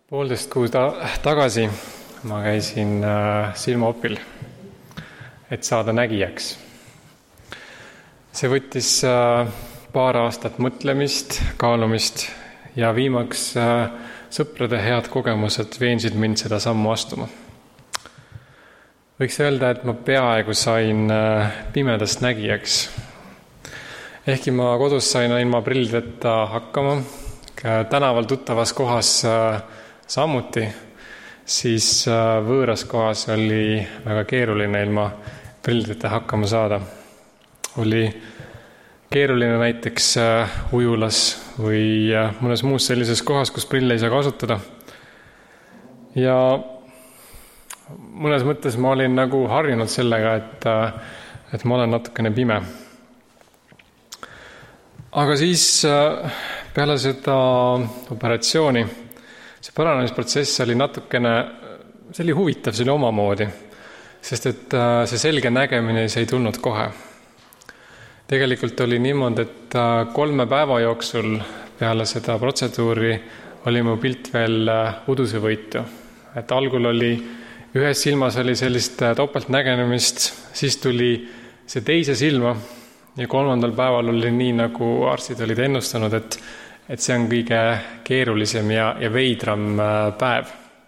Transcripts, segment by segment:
Poolteist kuud tagasi ma käisin silmaopil, et saada nägijaks. See võttis paar aastat mõtlemist, kaalumist ja viimaks sõprade head kogemused veensid mind seda sammu astuma. Võiks öelda, et ma peaaegu sain pimedast nägijaks. Ehkki ma kodus sain ilma prillideta hakkama, tänaval tuttavas kohas samuti, siis võõras kohas oli väga keeruline ilma prillideta hakkama saada. Oli keeruline näiteks ujulas või mõnes muus sellises kohas, kus prille ei saa kasutada. Ja mõnes mõttes ma olin nagu harjunud sellega, et ma olen natukene pime. Aga siis peale seda operatsiooni see paranemisprotsess oli natukene, see oli huvitav, see oli omamoodi, sest et see selge nägemine see ei tulnud kohe. Tegelikult oli niimoodi, et 3 päeva jooksul peale seda protseduuri oli mu pilt veel udusevõitu. Et algul oli ühes silmas oli sellist topeltnägenemist, siis tuli see teise silma ja 3. päeval oli nii, nagu arstid olid ennustanud, et see on kõige keerulisem ja veidram päev.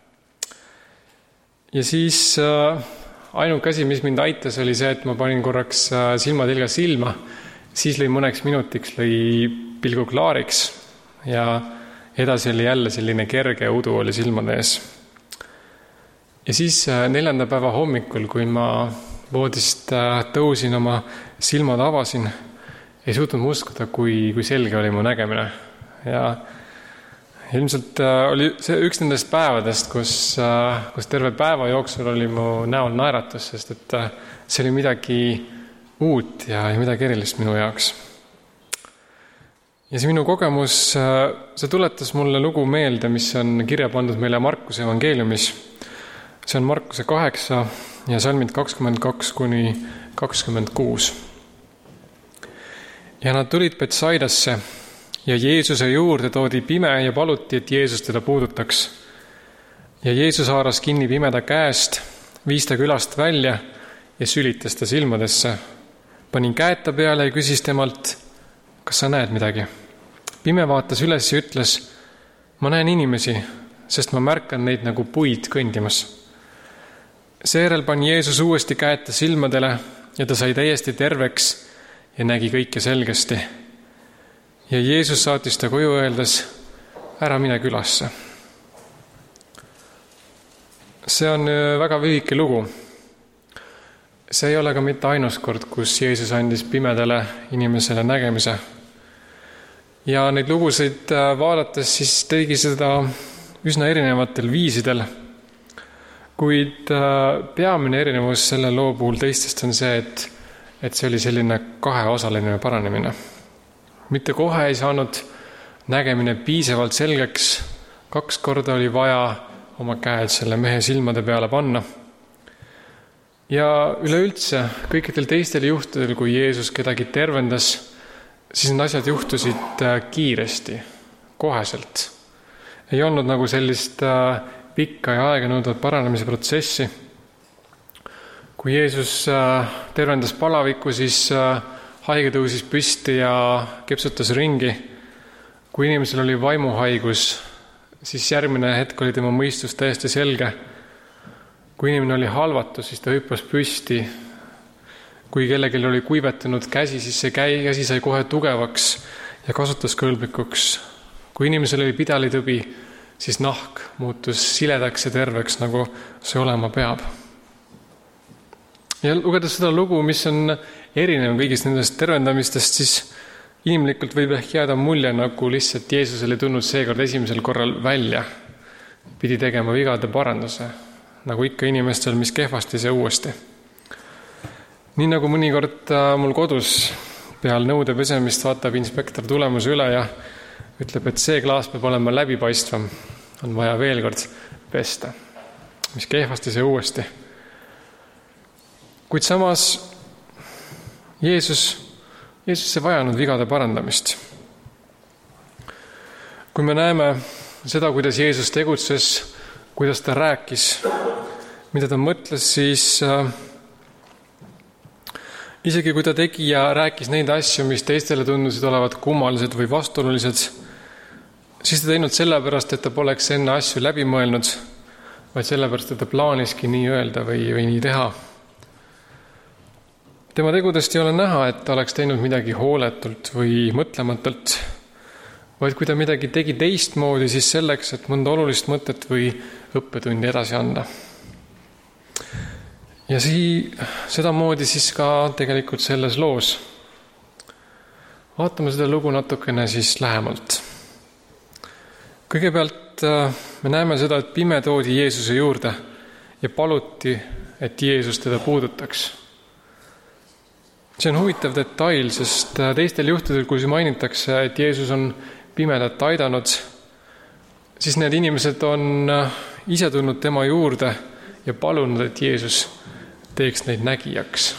Ja siis ainuke asi, mis mind aitas, oli see, et ma panin korraks silmatilga silma, siis lõi mõneks minutiks pilgu klaariks ja edasi oli jälle selline kerge udu oli silmade ees. Ja siis 4. päeva hommikul, kui ma voodist tõusin, oma silmad avasin, ei suutnud ma uskuda, kui selge oli mu nägemine. Ja ilmselt oli see üks nendest päevadest, kus terve päeva jooksul oli mu näol naeratus, sest et see oli midagi uut ja midagi erilist minu jaoks. Ja see minu kogemus, see tuletas mulle lugu meelde, mis on kirja pandud meile Markuse evangeeliumis. See on Markuse 8 ja salmid 22-26. Ja nad tulid Betsaidasse ja Jeesuse juurde toodi pime ja paluti, et Jeesus teda puudutaks. Ja Jeesus haaras kinni pimeda käest, viis ta külast välja ja sülitas ta silmadesse. Panin käed ta peale ja küsis temalt, kas sa näed midagi? Pime vaatas üles ja ütles, ma näen inimesi, sest ma märkan neid nagu puid kõndimas. Seejärel pani Jeesus uuesti käed ta silmadele ja ta sai täiesti terveks ja nägi kõike selgesti. Ja Jeesus saatis ta koju öeldes, ära mine külasse. See on väga lühike lugu. See ei ole ka mitte ainus kord, kus Jeesus andis pimedale inimesele nägemise. Ja neid lugusid vaadates siis tegi seda üsna erinevatel viisidel. Kuid peamine erinevus selle loo puhul teistest on see, et see oli selline 2-osaline paranemine. Mitte kohe ei saanud nägemine piisavalt selgeks. 2 korda oli vaja oma käed selle mehe silmade peale panna. Ja üleüldse kõikidel teistel juhtudel, kui Jeesus kedagi tervendas, siis need asjad juhtusid kiiresti, koheselt. Ei olnud nagu sellist pikka ja aega nõudvat paranemise protsessi. Kui Jeesus tervendas palaviku, siis haige tõusis püsti ja kepsutas ringi. Kui inimesel oli vaimuhaigus, siis järgmine hetk oli tema mõistus täiesti selge. Kui inimene oli halvatud, siis ta hüppas püsti. Kui kellelgi oli kuivetunud käsi, siis see käsi sai kohe tugevaks ja kasutuskõlblikuks. Kui inimesel oli pidalitõbi, siis nahk muutus siledaks ja terveks, nagu see olema peab. Ja lugedes seda lugu, mis on erinev kõigist nendest tervendamistest, siis inimlikult võib ehk jääda mulje, nagu lihtsalt Jeesus oli tulnud seekord esimesel korral välja. Pidi tegema vigade paranduse, nagu ikka inimestel, mis kehvasti see uuesti. Nii nagu mõnikord mul kodus peal nõude pesemist vaatab inspektor tulemuse üle ja ütleb, et see klaas peab olema läbipaistvam, on vaja veel kord pesta, mis kehvasti see uuesti. Kuid samas Jeesus ei vajanud vigade parandamist. Kui me näeme seda, kuidas Jeesus tegutses, kuidas ta rääkis, mida ta mõtles, siis isegi kui ta tegi ja rääkis neid asju, mis teistele tundusid olevat kummalised või vastuolulised, siis ta teinud sellepärast, et ta poleks enne asju läbi mõelnud, vaid sellepärast, et ta plaaniski nii öelda või nii teha. Tema tegudest ei ole näha, et ta oleks teinud midagi hooletult või mõtlematult, vaid kui ta midagi tegi teistmoodi, siis selleks, et mõnda olulist mõtet või õppetundi edasi anda. Ja sedamoodi siis ka tegelikult selles loos. Vaatame seda lugu natukene siis lähemalt. Kõigepealt me näeme seda, et pime toodi Jeesuse juurde ja paluti, et Jeesus teda puudutaks. See on huvitav detail, sest teistel juhtudel, kui mainitakse, et Jeesus on pimedat aidanud, siis need inimesed on ise tulnud tema juurde ja palunud, et Jeesus teeks neid nägijaks.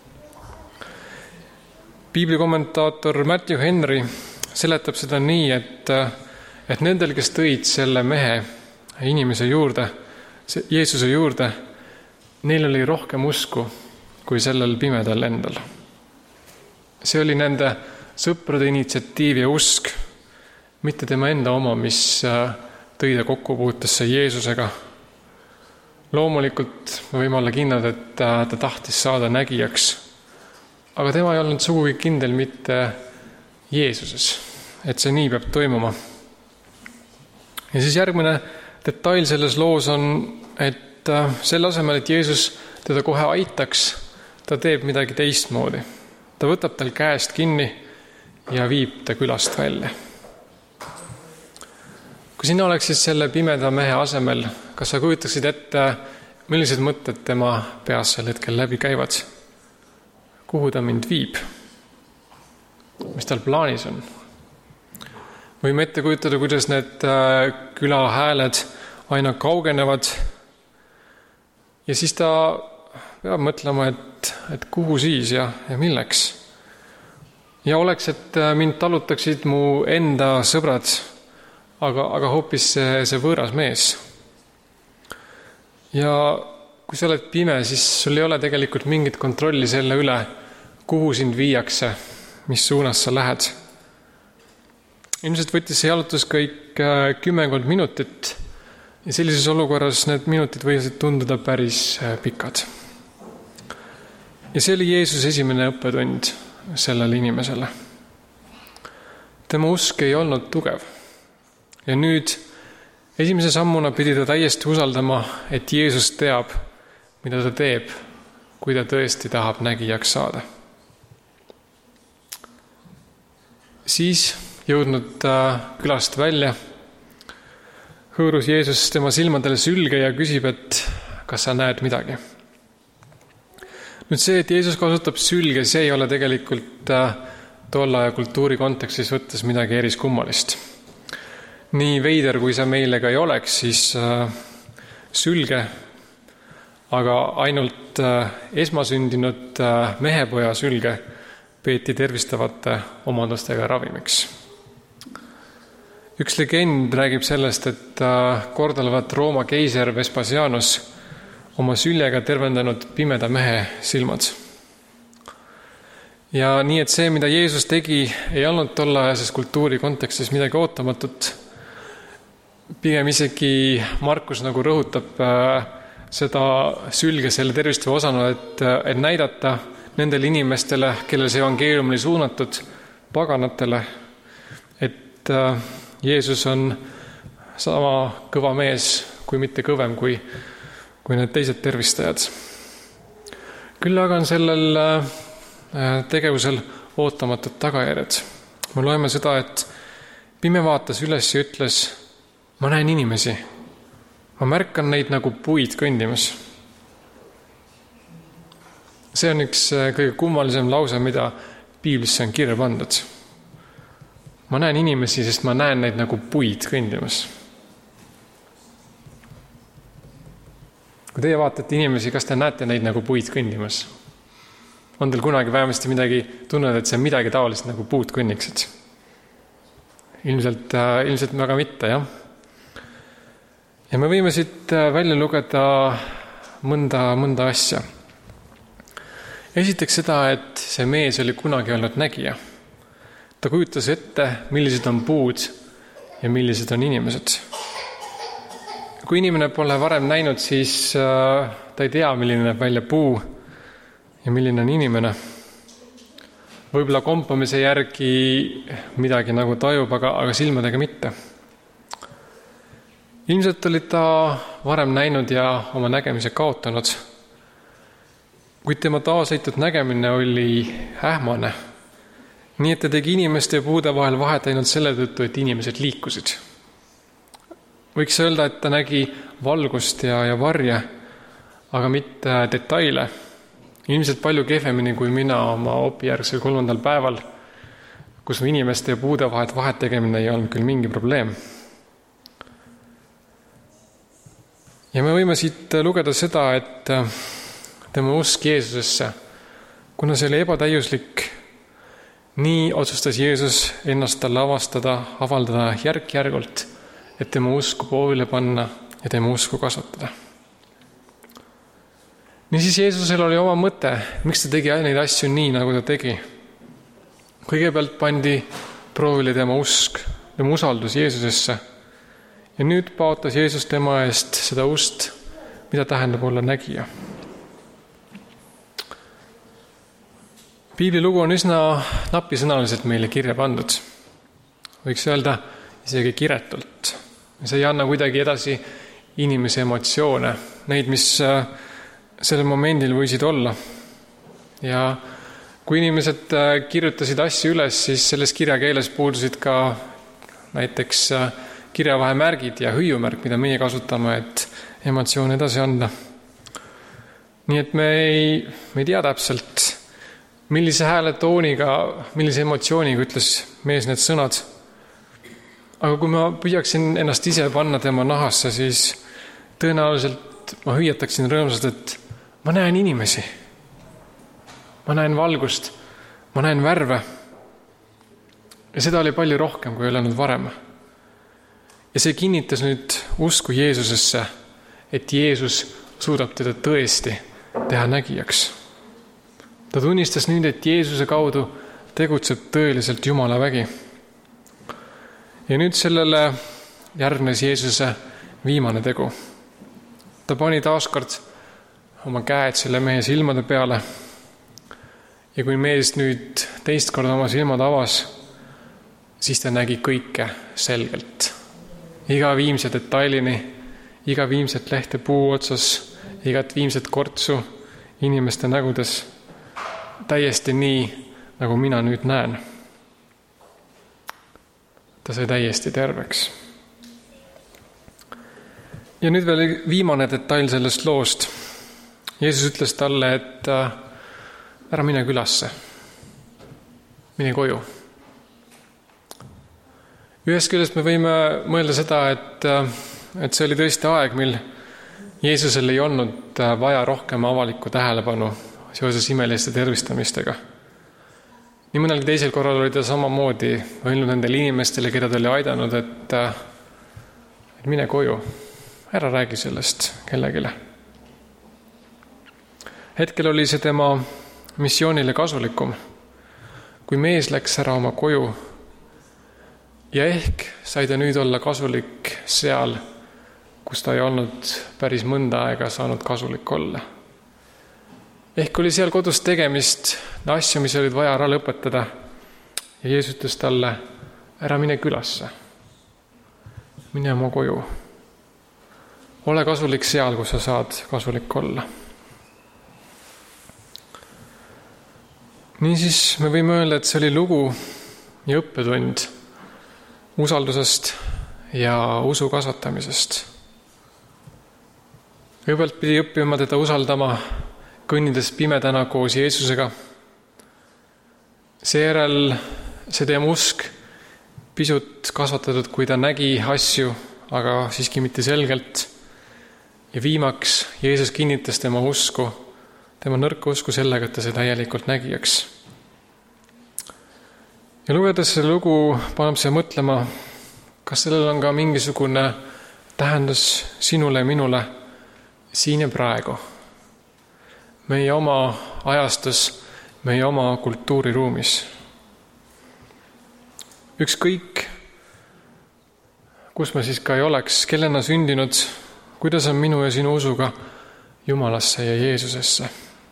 Piibli kommentaator Matthew Henry seletab seda nii, et nendel, kes tõid selle mehe inimese juurde, Jeesuse juurde, neil oli rohkem usku kui sellel pimedal endal. See oli nende sõprade initsiatiiv ja usk, mitte tema enda oma, mis tõi ta kokkupuutesse Jeesusega. Loomulikult me võime olla kindlad, et ta tahtis saada nägijaks, aga tema ei olnud sugugi kindel mitte Jeesuses, et see nii peab toimuma. Ja siis järgmine detail selles loos on, et selle asemel, et Jeesus teda kohe aitaks, ta teeb midagi teistmoodi. Ta võtab tal käest kinni ja viib ta külast välja. Kui sina oleksid selle pimeda mehe asemel, kas sa kujutaksid ette, millised mõtted tema peas sel hetkel läbi käivad? Kuhu ta mind viib? Mis tal plaanis on? Võime ette kujutada, kuidas need küla hääled aina kaugenevad ja siis ta peab mõtlema, et kuhu siis ja milleks. Ja oleks, et mind talutaksid mu enda sõbrad, aga hoopis see võõras mees. Ja kui sa oled pime, siis sul ei ole tegelikult mingit kontrolli selle üle, kuhu sind viiakse, mis suunas sa lähed. Ilmselt võttis see jalutus kõik 10 minutit ja sellises olukorras need minutid võisid tunduda päris pikad. Ja see oli Jeesuse esimene õppetund sellele inimesele. Tema usk ei olnud tugev. Ja nüüd esimese sammuna pidi ta täiesti usaldama, et Jeesus teab, mida ta teeb, kui ta tõesti tahab nägijaks saada. Siis jõudnud külast välja, hõõrus Jeesus tema silmadele sülge ja küsib, et kas sa näed midagi. Nüüd see, et Jeesus kasutab sülge, see ei ole tegelikult tolle aja kultuuri kontekstis võttes midagi eriskummalist. Nii veider, kui see meile ka ei oleks, siis sülge, aga ainult esmasündinud mehepoja sülge peeti tervistavate omadustega ravimiks. Üks legend räägib sellest, et kord olevat Rooma keiser Vespasianus oma süljega tervendanud pimeda mehe silmad. Ja nii, et see, mida Jeesus tegi, ei olnud tollajases kultuuri kontekstis midagi ootamatut. Pigem isegi Markus nagu rõhutab seda sülge selle tervistava osana, et näidata nendele inimestele, kelle see evangeelium oli suunatud, paganatele, et Jeesus on sama kõva mees, kui mitte kõvem kui need teised tervistajad. Küll aga on sellel tegevusel ootamatud tagajärjed. Me loeme seda, et pime vaatas üles ja ütles, ma näen inimesi. Ma märkan neid nagu puid kõndimas. See on üks kõige kummalisem lause, mida piiblisse on kirja pandud. Ma näen inimesi, sest ma näen neid nagu puid kõndimas. Kui teie vaatate inimesi, kas te näete neid nagu puid kõndimas? On teil kunagi vähemasti midagi tunned, et see on midagi taolist nagu puud kõnniksid? Ilmselt väga mitte, jah. Ja me võime siit välja lugeda mõnda asja. Esiteks seda, et see mees oli kunagi olnud nägija. Ta kujutas ette, millised on puud ja millised on inimesed. Kui inimene pole varem näinud, siis ta ei tea, milline näeb välja puu ja milline on inimene. Võib-olla kompamise järgi midagi nagu tajub, aga silmadega mitte. Ilmselt oli ta varem näinud ja oma nägemise kaotanud, kuid tema taasleitud nägemine oli ähmane. Nii et ta tegi inimeste ja puude vahel vahet ainult selle tõttu, et inimesed liikusid. Võiks öelda, et ta nägi valgust ja varje, aga mitte detaile. Ilmselt palju kehvemini kui mina oma opijärgsel 3. päeval, kus inimeste ja puude vahet tegemine ei olnud küll mingi probleem. Ja me võime siit lugeda seda, et tema usk Jeesusesse, kuna see oli ebatäiuslik, nii otsustas Jeesus ennast talle avaldada järk-järgult, et tema usku proovile panna ja tema usku kasvatada. Niisiis Jeesusel oli oma mõte, miks ta tegi neid asju nii, nagu ta tegi. Kõigepealt pandi proovile tema usk, tema usaldus Jeesusesse. Ja nüüd paotas Jeesus tema eest seda ust, mida tähendab olla nägija. Piibli lugu on üsna napisõnaliselt meile kirja pandud. Võiks öelda isegi kiretult. See ei anna kuidagi edasi inimese emotsioone, neid, mis sellel momendil võisid olla. Ja kui inimesed kirjutasid asju üles, siis selles kirjakeeles puudusid ka näiteks kirjavahemärgid ja hüüumärk, mida meie kasutame, et emotsioon edasi anda. Nii et me ei tea täpselt, millise hääletooniga, millise emotsiooniga ütles mees need sõnad. Aga kui ma püüaksin ennast ise panna tema nahasse, siis tõenäoliselt ma hüüataksin rõõmsalt, et ma näen inimesi. Ma näen valgust, ma näen värve. Ja seda oli palju rohkem, kui ei olnud varem. Ja see kinnitas nüüd usku Jeesusesse, et Jeesus suudab teda tõesti teha nägijaks. Ta tunnistas nüüd, et Jeesuse kaudu tegutseb tõeliselt Jumala vägi. Ja nüüd sellele järgnes Jeesuse viimane tegu. Ta pani taaskord oma käed selle mehe silmade peale. Ja kui mees nüüd teist korda oma silmad avas, siis ta nägi kõike selgelt. Iga viimse detailini, iga viimset lehte puu otsas, igat viimset kortsu inimeste nägudes. Täiesti nii, nagu mina nüüd näen. Ta sai täiesti terveks. Ja nüüd veel viimane detail sellest loost. Jeesus ütles talle, et ära mine külasse, mine koju. Ühest küljest me võime mõelda seda, et see oli tõesti aeg, mil Jeesusel ei olnud vaja rohkem avalikku tähelepanu seoses imeliste tervistamistega. Nii mõnelgi teisel korral oli ta samamoodi öelnud nendele inimestele, keda ta oli aidanud, et mine koju, ära räägi sellest kellegile. Hetkel oli see tema missioonile kasulikum, kui mees läks ära oma koju ja ehk sai ta nüüd olla kasulik seal, kus ta ei olnud päris mõnda aega saanud kasulik olla. Ehk oli seal kodus tegemist asju, mis olid vaja ära lõpetada ja Jeesus ütles talle, ära mine külasse, mine oma koju. Ole kasulik seal, kus sa saad kasulik olla. Niisiis me võime öelda, et see oli lugu ja õppetund usaldusest ja usu kasvatamisest. Kõigepealt pidi õppima teda usaldama, kõnnides pimedana koos Jeesusega. Seejärel see tema usk pisut kasvatatud, kui ta nägi asju, aga siiski mitte selgelt. Ja viimaks Jeesus kinnitas tema usku, tema nõrka usku sellega, et ta sai täielikult nägijaks. Ja lugedes selle lugu paneb see mõtlema, kas sellel on ka mingisugune tähendas sinule ja minule siin ja praegu, meie oma ajastus, meie oma kultuuriruumis. Ükskõik, kus me siis ka ei oleks, kellena sündinud, kuidas on minu ja sinu usuga Jumalasse ja Jeesusesse.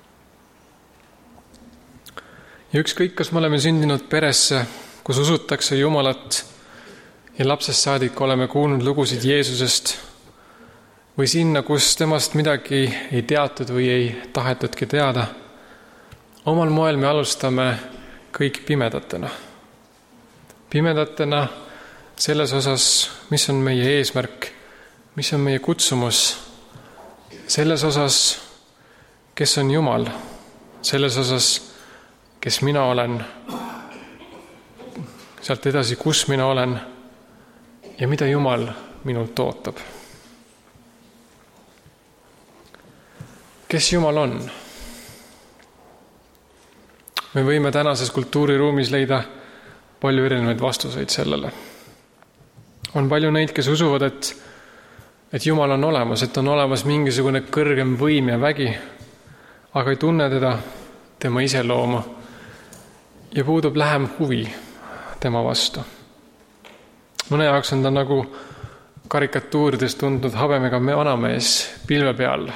Ja ükskõik, kas me oleme sündinud peresse, kus usutakse Jumalat ja lapsest saadik oleme kuulnud lugusid Jeesusest, või sinna, kus temast midagi ei teatud või ei tahetudki teada, omal moel me alustame kõik pimedatena. Pimedatena selles osas, mis on meie eesmärk, mis on meie kutsumus, selles osas, kes on Jumal, selles osas, kes mina olen, sealt edasi, kus mina olen ja mida Jumal minult ootab. Kes Jumal on? Me võime tänases kultuuriruumis leida palju erinevaid vastuseid sellele. On palju neid, kes usuvad, et Jumal on olemas, et on olemas mingisugune kõrgem võim ja vägi, aga ei tunne teda, tema iseloomu ja puudub lähem huvi tema vastu. Mõne jaoks on ta nagu karikatuurides tuntud habemega vanamees pilve peal,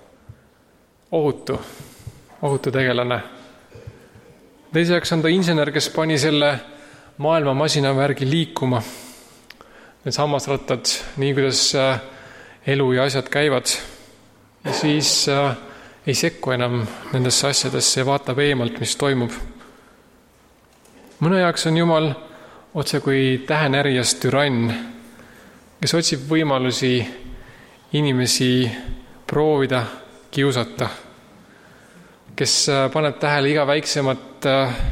ohutu tegelane. Teiseks on ta insener, kes pani selle maailma masinavärgi liikuma. Need hammasrattad, nii kuidas elu ja asjad käivad. Ja siis ei sekku enam nendesse asjadesse ja vaatab eemalt, mis toimub. Mõne jaoks on Jumal otse kui tähenärjas türann, kes otsib võimalusi inimesi proovida, kiusata, kes paneb tähele iga väiksemat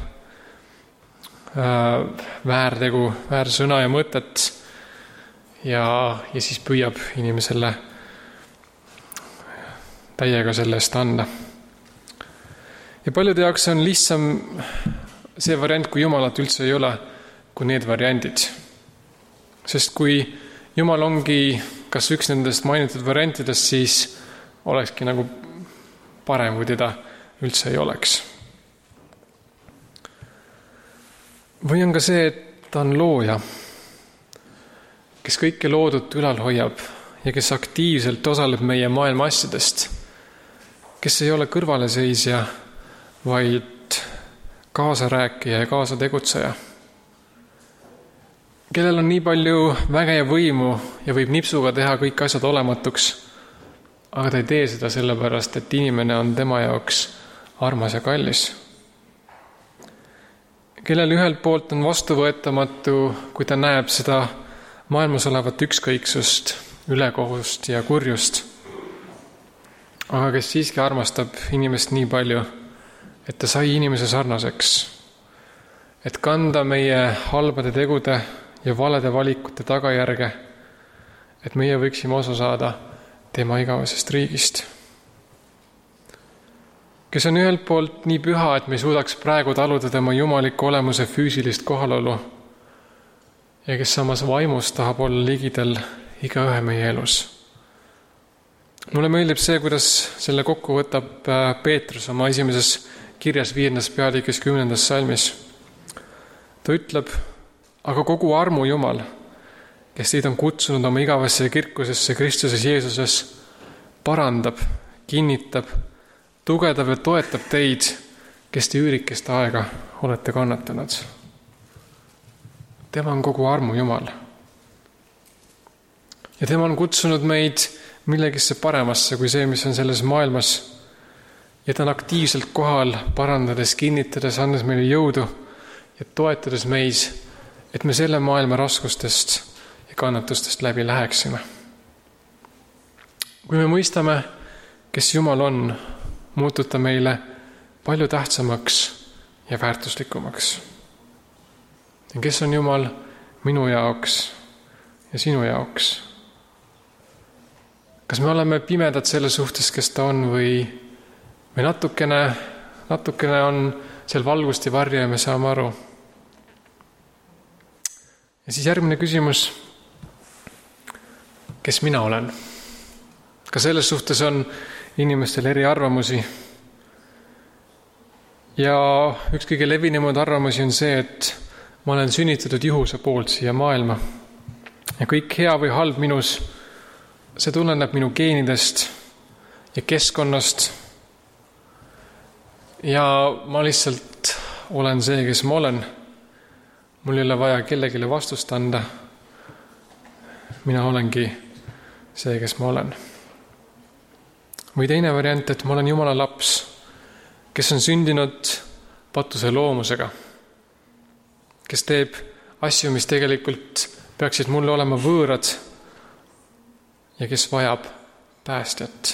väärtegu, väärsõna ja mõtet ja siis püüab inimesele täiega selle eest anda. Ja paljude jaoks on lihtsam see variant, kui Jumalat üldse ei ole, kui need variandid. Sest kui Jumal ongi kas üks nendest mainitud variantidest, siis olekski nagu parem, kui teda üldse ei oleks. Või on ka see, et ta on looja, kes kõike loodut ülal hoiab ja kes aktiivselt osaleb meie maailma asjadest, kes ei ole kõrvaleseisja, vaid kaasarääkija ja kaasategutseja, kellel on nii palju väge ja võimu ja võib nipsuga teha kõik asjad olematuks, aga ta ei tee seda sellepärast, et inimene on tema jaoks armas ja kallis. Kellel ühelt poolt on vastuvõetamatu, kui ta näeb seda maailmas olevat ükskõiksust, ülekohust ja kurjust, aga kes siiski armastab inimest nii palju, et ta sai inimese sarnaseks, et kanda meie halbade tegude ja valede valikute tagajärge, et meie võiksime osa saada tema igavesest riigist. Kes on ühelt poolt nii püha, et me ei suudaks praegu taluda tema jumaliku olemuse füüsilist kohalolu ja kes samas vaimus tahab olla ligidal igaühe meie elus. Mulle meeldib see, kuidas selle kokku võtab Peetrus oma esimeses kirjas 5. peatükis 10. salmis. Ta ütleb, aga kogu armu Jumal, kes teid on kutsunud oma igavesse kirkusesse Kristuses Jeesuses, parandab, kinnitab, tugevdab ja toetab teid, kes te üürikest aega olete kannatanud. Tema on kogu armu Jumal. Ja tema on kutsunud meid millegisse paremasse kui see, mis on selles maailmas. Ja ta on aktiivselt kohal, parandades, kinnitades, andes meile jõudu ja toetades meis, et me selle maailma raskustest ja kannatustest läbi läheksime. Kui me mõistame, kes Jumal on, muutub ta meile palju tähtsamaks ja väärtuslikumaks. Ja kes on Jumal minu jaoks ja sinu jaoks? Kas me oleme pimedad selle suhtes, kes ta on või natukene on seal valgust ja varja ja me saame aru? Ja siis järgmine küsimus. kes mina olen. Ka selles suhtes on inimestel eri arvamusi. Ja üks kõige levinumaid arvamusi on see, et ma olen sünnitatud juhuse poolt siia maailma. Ja kõik hea või halb minus, see tuleneb minu geenidest ja keskkonnast. Ja ma lihtsalt olen see, kes ma olen. Mul ei ole vaja kellegile vastust anda. Mina olengi see, kes ma olen. Või teine variant, et ma olen Jumala laps, kes on sündinud patuse loomusega, kes teeb asju, mis tegelikult peaksid mulle olema võõrad ja kes vajab päästjat.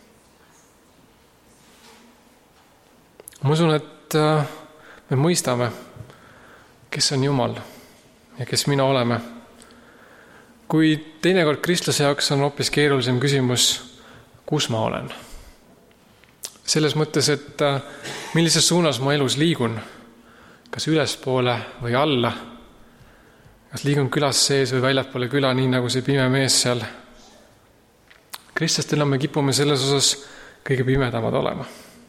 Ma usun, et me mõistame, kes on Jumal ja kes mina oleme. Kui teinekord kristlase jaoks on hoopis keerulisem küsimus, kus ma olen. Selles mõttes, et millises suunas ma elus liigun, kas ülespoole või alla, kas liigun külas sees või väljapoole küla, nii nagu see pime mees seal. Kristlastena me kipume selles osas kõige pimedamad olema.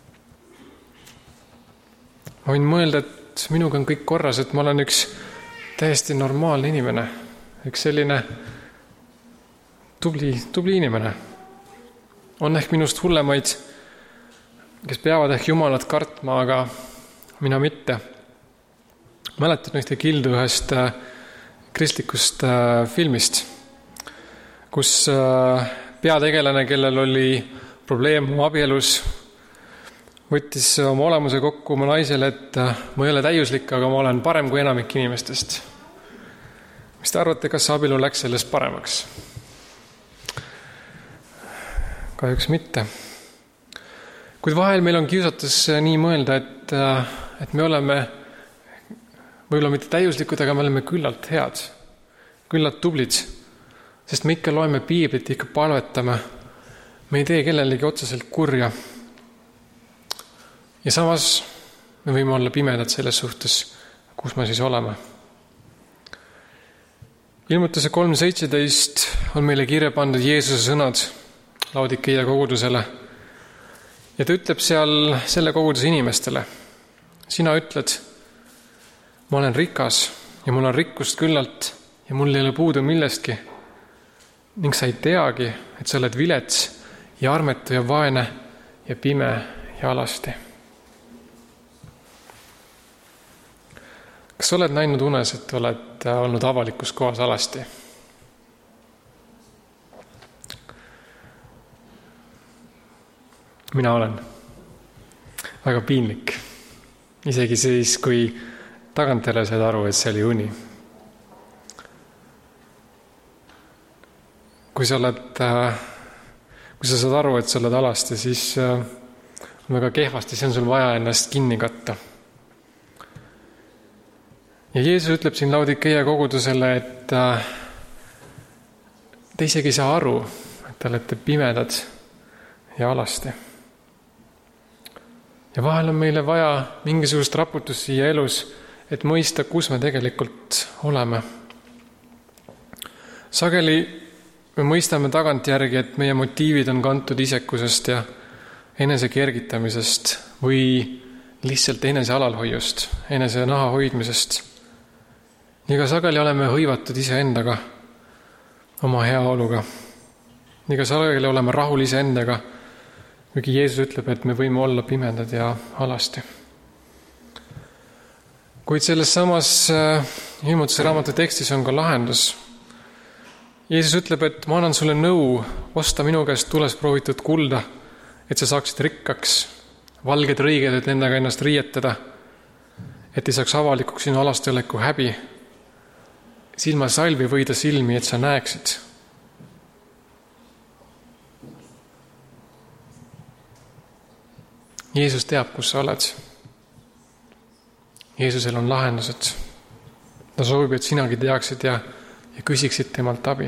Ma võin mõelda, et minuga on kõik korras, et ma olen üks täiesti normaalne inimene, üks selline tubli inimene. On ehk minust hullemaid, kes peavad ehk Jumalat kartma, aga mina mitte. Mäletan ühte kildu ühest kristlikust filmist, kus peategelane, kellel oli probleem oma abielus, võttis oma olemuse kokku oma naisele, et ma ei ole täiuslik, aga ma olen parem kui enamik inimestest. Mis te arvate, kas abielu läks sellest paremaks? Kahjuks mitte. Kuid vahel meil on kiusatus nii mõelda, et me oleme võib-olla mitte täiuslikud, aga me oleme küllalt head, küllalt tublid, sest me ikka loeme piiblit, ikka palvetame, me ei tee kellelegi otseselt kurja. Ja samas me võime olla pimedad selles suhtes, kus me siis oleme. Ilmutuse 3.17 on meile kirja pandud Jeesuse sõnad Laodikeia kogudusele. Ja ta ütleb seal selle koguduse inimestele, sina ütled, ma olen rikas ja mul on rikkust küllalt ja mul ei ole puudu millestki. Ning sa ei teagi, et sa oled vilets ja armetu ja vaene ja pime ja alasti. Kas oled näinud unes, et oled olnud avalikus kohas alasti? Mina olen väga piinlik. Isegi siis, kui tagantjärele saad aru, et see oli uni. Kui sa saad aru, et sa oled alasti, siis on väga kehvasti, see on sul vaja ennast kinni katta. Ja Jeesus ütleb siin Laodikeia kogudusele, et te isegi ei saa aru, et te olete pimedad ja alasti. Ja vahel on meile vaja mingisugust raputust siia elus, et mõista, kus me tegelikult oleme. Sageli me mõistame tagantjärgi, et meie motiivid on kantud isekusest ja enese kergitamisest või lihtsalt enese alalhoiust, enese naha hoidmisest. Nii ka sageli oleme hõivatud iseendaga, oma heaoluga. Nii ka sageli oleme rahul iseendaga, kuigi Jeesus ütleb, et me võime olla pimedad ja alasti. Kuid selles samas ilmutuse raamatu tekstis on ka lahendus. Jeesus ütleb, et ma annan sulle nõu osta minu käest tules proovitud kulda, et sa saaksid rikkaks, valged rõiged, et nendega ennast riietada, et ei saaks avalikuks sinu alasteoleku häbi, silmasalvi võida silmi, et sa näeksid. Jeesus teab, kus sa oled. Jeesusel on lahendused. Ta soovib, et sinagi teaksid ja küsiksid temalt abi.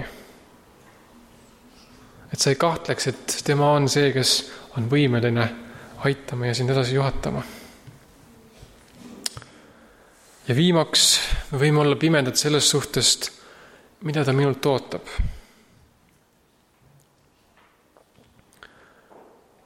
Et sa ei kahtleks, et tema on see, kes on võimeline aitama ja sind edasi juhatama. Ja viimaks me võime olla pimedad sellest suhtest, mida ta minult ootab.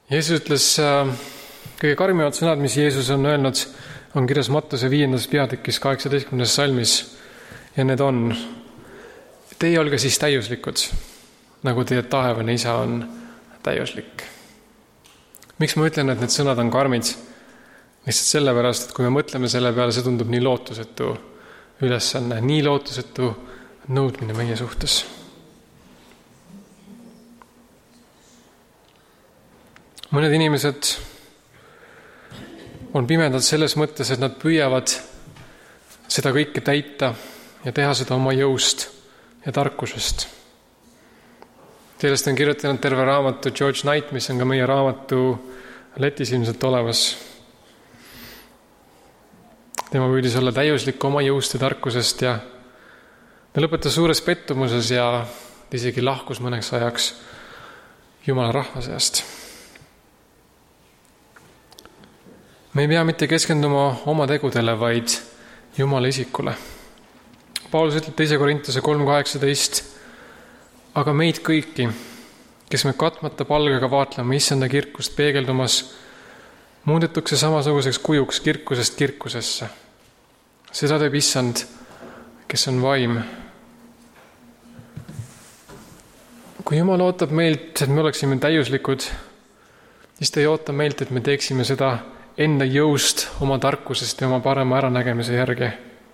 Jeesus ütles kõige karmimad sõnad, mis Jeesus on öelnud, on kirjas Mattuse 5. peatükis 18. salmis ja need on: teie olge siis täiuslikud, nagu teie taevane isa on täiuslik. Miks ma ütlen, et need sõnad on karmid? Lihtsalt sellepärast, et kui me mõtleme selle peale, see tundub nii lootusetu ülesanne, nii lootusetu nõudmine meie suhtes. Mõned inimesed on pimedad selles mõttes, et nad püüavad seda kõike täita ja teha seda oma jõust ja tarkusest. Sellest on kirjutanud terve raamatu George Knight, mis on ka meie raamatu letis ilmselt olemas. Tema püüdis olla täiuslik oma jõust ja tarkusest ja ta lõpetas suures pettumuses ja isegi lahkus mõneks ajaks Jumala rahva seast. Me ei pea mitte keskenduma oma tegudele, vaid Jumala isikule. Paulus ütleb 2. Korintuse 3.18: aga meid kõiki, kes me katmata palgega vaatleme issanda kirkust peegeldumas, muudetakse samasuguseks kujuks kirkusest kirkusesse. Seda teeb issand, kes on vaim. Kui Jumal ootab meilt, et me oleksime täiuslikud, siis ta ei oota meilt, et me teeksime seda enda jõust, oma tarkusest ja oma parema äranägemise järgi.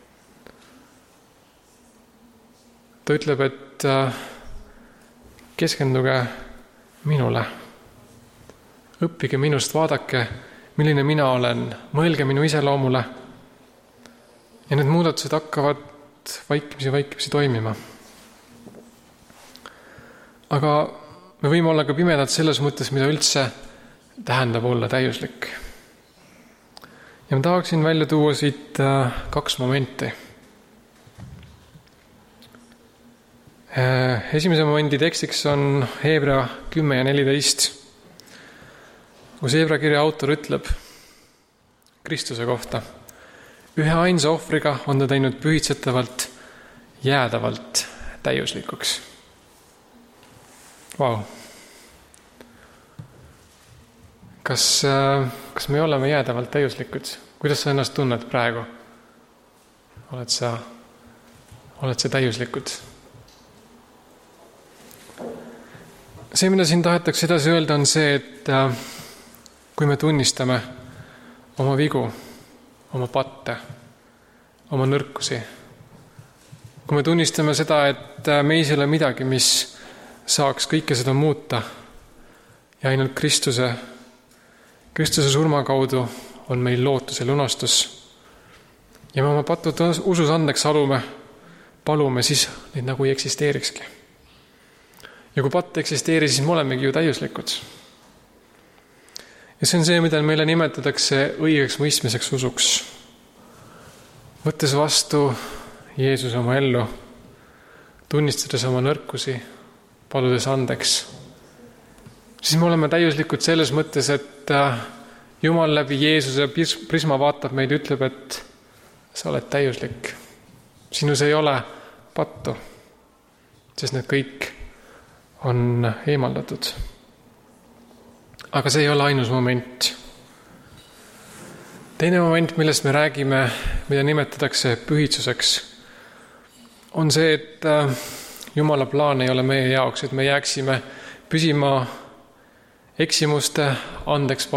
Ta ütleb, et keskenduge minule. Õppige minust, vaadake, milline mina olen, mõelge minu iseloomule. Ja need muudatused hakkavad vaikimisi toimima. Aga me võime olla ka pimedad selles mõttes, mida üldse tähendab olla täiuslik. Ja ma tahaksin välja tuua siit 2 momenti. Esimese momendi tekstiks on Hebra 10 ja 14, kus Hebra kirja autor ütleb Kristuse kohta: ühe ainsa ohvriga on ta teinud pühitsetavalt, jäädavalt täiuslikuks. Vau! Kas me oleme jäädavalt täiuslikud? Kuidas sa ennast tunned praegu? Oled sa täiuslikud? See, mida siin tahetakse edasi öelda, on see, et kui me tunnistame oma vigu, oma patte, oma nõrkusi, kui me tunnistame seda, et meis ei ole midagi, mis saaks kõike seda muuta ja ainult Kristuse surma kaudu on meil lootus ja lunastus ja me oma patud usus andeks palume, siis neid nagu ei eksisteerikski. Ja kui patt eksisteeri, siis me olemegi ju täiuslikud. Ja see on see, mida meile nimetatakse õigeks mõistmiseks usuks. Võttes vastu Jeesus oma ellu, tunnistades oma nõrkusi, paludes andeks, siis me oleme täiuslikud selles mõttes, et Jumal läbi Jeesuse prisma vaatab meid ja ütleb, et sa oled täiuslik. Sinus ei ole pattu, sest need kõik on eemaldatud. Aga see ei ole ainus moment. Teine moment, millest me räägime, mida nimetatakse pühitsuseks, on see, et Jumala plaan ei ole meie jaoks, et me jääksime püsima eksimuse andeks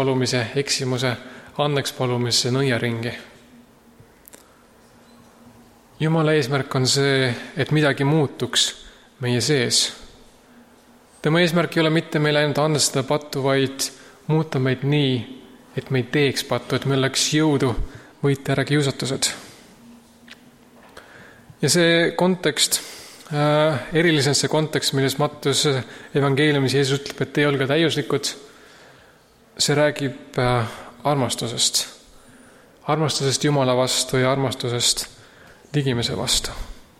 palumise nõiaringi. Jumala eesmärk on see, et midagi muutuks meie sees. Tema eesmärk ei ole mitte meile ainult anda seda pattu, vaid muuta meid nii, et me ei teeks pattu, et meil oleks jõudu võita ära kiusatused. Ja see kontekst, eriliselt see kontekst, milles Mattus evangeeliumis Jeesus ütleb, et te olge täiuslikud, see räägib armastusest. Armastusest Jumala vastu ja armastusest ligimese vastu.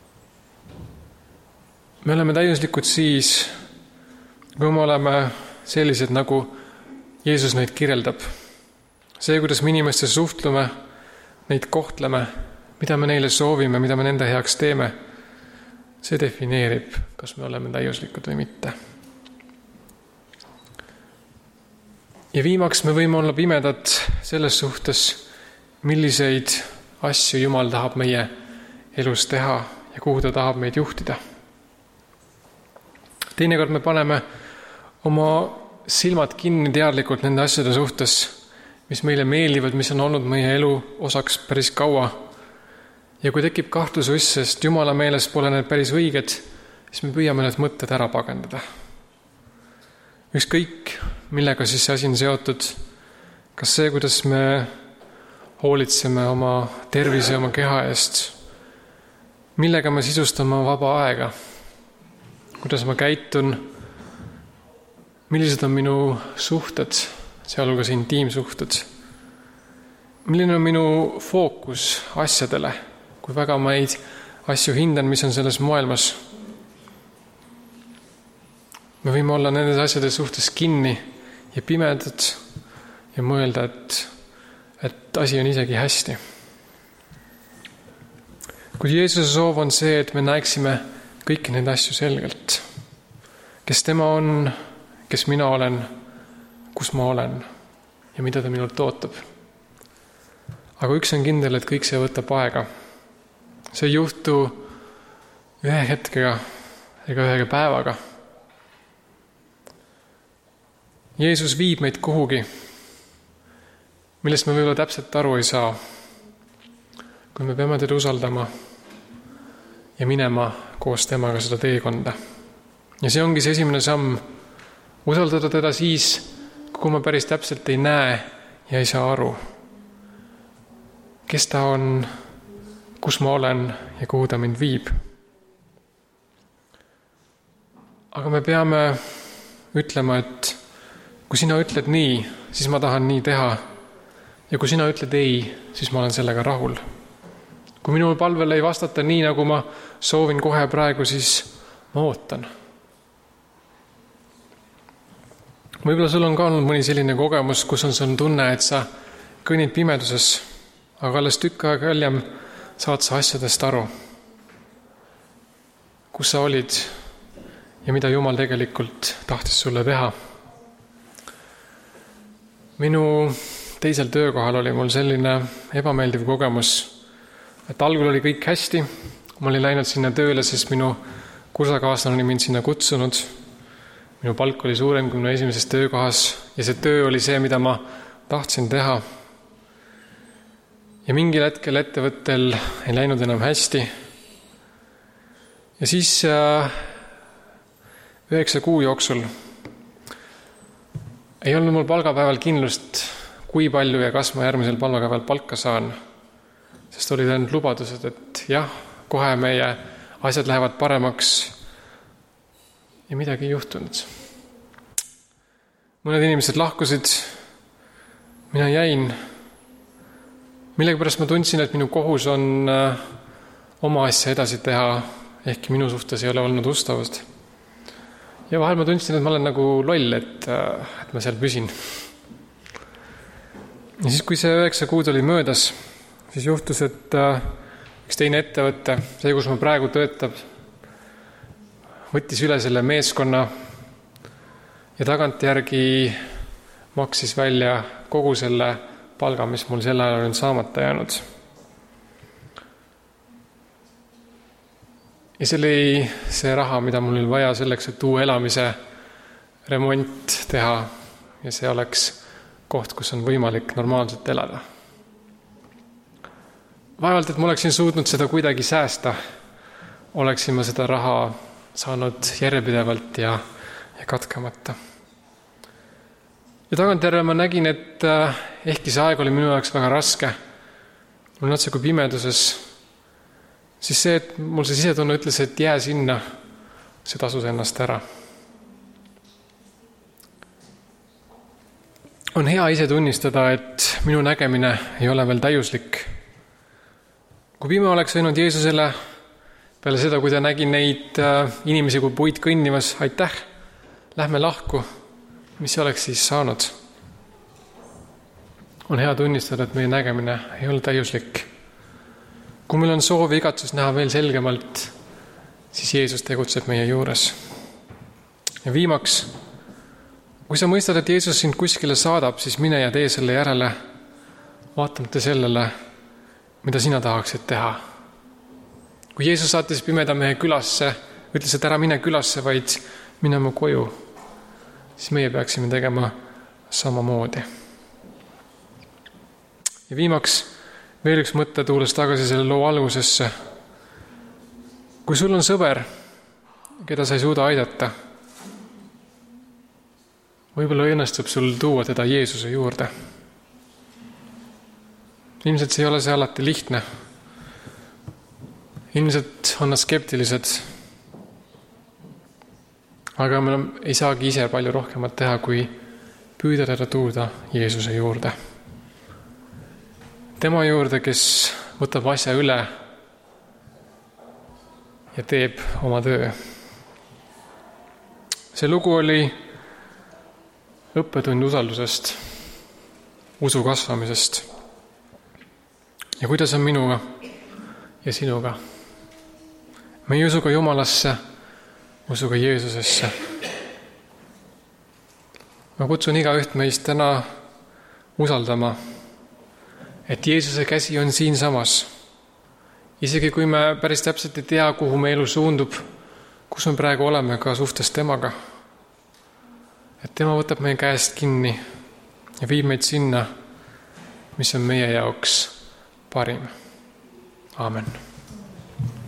Me oleme täiuslikud siis, kui me oleme sellised, nagu Jeesus neid kirjeldab. See, kuidas me inimestes suhtleme, neid kohtleme, mida me neile soovime, mida me nende heaks teeme, see defineerib, kas me oleme täiuslikud või mitte. Ja viimaks me võime olla pimedad selles suhtes, milliseid asju Jumal tahab meie elus teha ja kuhu ta tahab meid juhtida. Teinekord me paneme oma silmad kinni teadlikult nende asjade suhtes, mis meile meeldivad, mis on olnud meie elu osaks päris kaua. Ja kui tekib kahtlususs, sest Jumala meeles pole need päris õiged, siis me püüame need mõtted ära pagendada. Ükskõik, millega siis see asi on seotud, kas see, kuidas me hoolitseme oma tervise ja oma keha eest, millega me sisustame vaba aega, kuidas ma käitun, millised on minu suhted, sealhulgas intiimsuhted, milline on minu fookus asjadele, kui väga ma neid asju hindan, mis on selles maailmas. Me võime olla nendes asjade suhtes kinni ja pimedad ja mõelda, et asi on isegi hästi. Kuid Jeesuse soov on see, et me näeksime kõiki neid asju selgelt. Kes tema on, kes mina olen, kus ma olen ja mida ta minult ootab. Aga üks on kindel, et kõik see võtab aega. See ei juhtu ühe hetkega ega ühe päevaga. Jeesus viib meid kuhugi, millest me võib-olla täpselt aru ei saa, kui me peame teda usaldama ja minema koos temaga seda teekonda. Ja see ongi see esimene samm, usaldada teda siis, kui ma päris täpselt ei näe ja ei saa aru, kes ta on, kus ma olen ja kuhu ta mind viib. Aga me peame ütlema, et kui sina ütled nii, siis ma tahan nii teha. Ja kui sina ütled ei, siis ma olen sellega rahul. Kui minu palvele ei vastata nii, nagu ma soovin kohe praegu, siis ma ootan. Võib-olla sul on ka olnud mõni selline kogemus, kus on sul tunne, et sa kõnnid pimeduses, aga alles tükk aega hiljem saad sa asjadest aru. Kus sa olid ja mida Jumal tegelikult tahtis sulle teha. Minu teisel töökohal oli mul selline ebameeldiv kogemus, et algul oli kõik hästi. Ma olin läinud sinna tööle, sest minu kursakaaslane oli mind sinna kutsunud. Minu palk oli suurem kui minu esimeses töökohas ja see töö oli see, mida ma tahtsin teha. Ja mingil hetkel ettevõttel ei läinud enam hästi. Ja siis 9 kuu jooksul ei olnud mul palgapäeval kindlust, kui palju ja kas ma järgmisel palgapäeval palka saan. Sest olid ainult lubadused, et jah, kohe meie asjad lähevad paremaks ja midagi ei juhtunud. Mõned inimesed lahkusid, mina jäin. Millegipärast ma tundsin, et minu kohus on oma asja edasi teha, ehkki minu suhtes ei ole olnud ustavust. Ja vahel ma tundsin, et ma olen nagu loll, et ma seal püsin. Ja siis, kui see 9 kuud oli möödas, siis juhtus, et üks teine ettevõte, see, kus ma praegu töötab, võttis üle selle meeskonna ja tagantjärgi maksis välja kogu selle palga, mis mul sel ajal on saamata jäänud. Ja see oli see raha, mida mul oli vaja selleks, et uue elamise remont teha ja see oleks koht, kus on võimalik normaalselt elada. Vaevalt, et ma oleksin suutnud seda kuidagi säästa, oleksin ma seda raha saanud järjepidevalt ja katkemata. Ja tagantjärele ma nägin, et ehkki see aeg oli minu jaoks väga raske, mul otse kui pimeduses, siis see, et mul see sisetunne ütles, et jää sinna, see tasus ennast ära. On hea ise tunnistada, et minu nägemine ei ole veel täiuslik. Kui pime oleks võinud Jeesusele peale seda, kui ta nägi neid inimesi kui puid kõnnimas, aitäh, lähme lahku, mis oleks siis saanud? On hea tunnistada, et meie nägemine ei ole täiuslik. Kui meil on soov ja igatsus näha veel selgemalt, siis Jeesus tegutseb meie juures. Ja viimaks, kui sa mõistad, et Jeesus sind kuskile saadab, siis mine ja tee selle järele, vaatamata sellele, mida sina tahaksid teha. Kui Jeesus saatis pimeda mehe külasse, ütles, et ära mine külasse, vaid mine mu koju, siis meie peaksime tegema samamoodi. Ja viimaks veel üks mõte, tuules tagasi selle loo algusesse. Kui sul on sõber, keda sa ei suuda aidata, võib-olla õnnestub sul tuua teda Jeesuse juurde. Ilmselt see ei ole see alati lihtne. Ilmselt on nad skeptilised, aga me ei saagi ise palju rohkemat teha, kui püüda teda tuuda Jeesuse juurde. Tema juurde, kes võtab asja üle ja teeb oma töö. See lugu oli õppetund usaldusest, usu kasvamisest. Ja kuidas on minuga ja sinuga? Me ei usu ka Jumalasse, usu ka Jeesusesse. Ma kutsun igaüht meist täna usaldama, et Jeesuse käsi on siinsamas. Isegi kui me päris täpselt ei tea, kuhu me elu suundub, kus me praegu oleme ka suhtes temaga. Et tema võtab meie käest kinni ja viib meid sinna, mis on meie jaoks parim. Aamen.